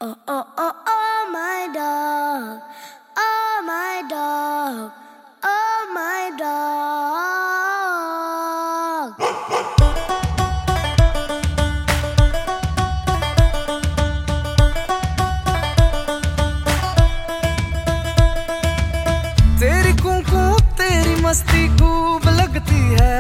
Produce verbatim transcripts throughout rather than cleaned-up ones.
Oh, oh, oh, oh, my dog. Oh, my dog. Oh, my dog. तेरी कूकू तेरी मस्ती खूब लगती है।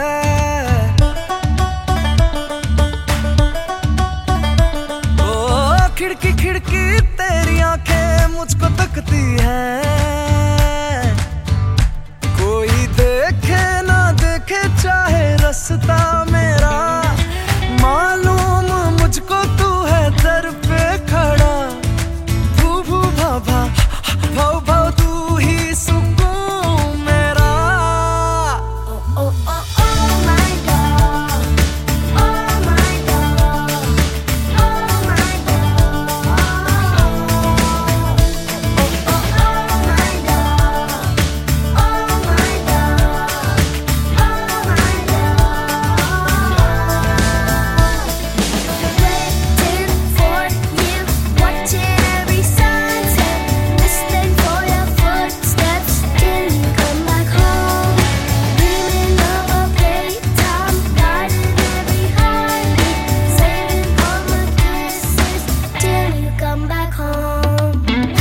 ओ खिड़की खिड़की तेरी आंखें मुझको तकती हैं। कोई देखे ना देखे चाहे रास्ता मेरा, मालूम मुझको तू है दर पे खड़ा। भू भू भा भा भाव भाव तू ही सुकून मेरा। Oh, oh, oh, oh, my dog. Oh, my dog. Oh, my dog. Oh, oh, oh, my dog. Oh, my dog. Oh, my dog. Waiting for you, watching every sunset, listening for your footsteps till you come back home. Dreaming of a playtime, guiding every heartbeat, saving all my kisses till you come back home.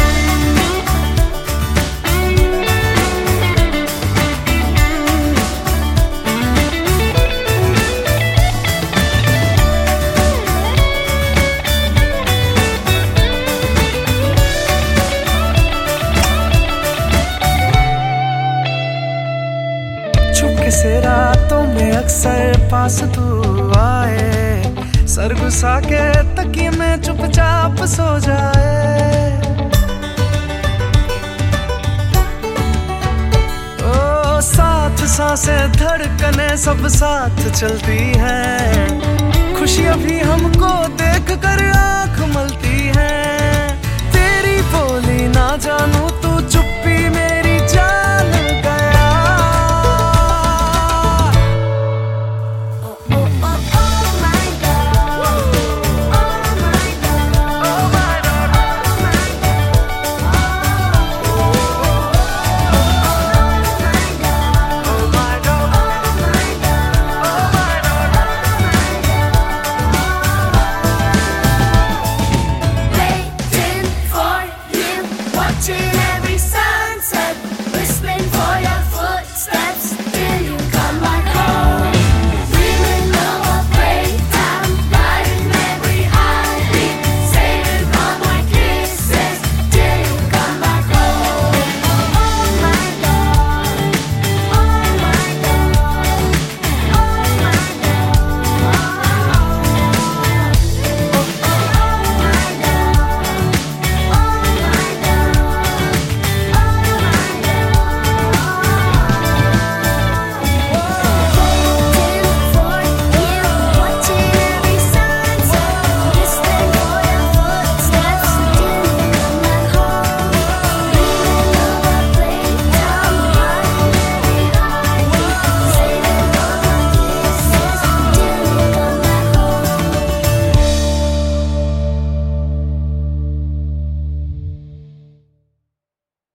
चुपके से रातों में अक्सर पास तू आए, sir घुसा के तकिए में चुपचाप सो जाए। ओ साथ सांसें धड़कने सब साथ चलती हैं। खुशियां भी हमको देख कर आंख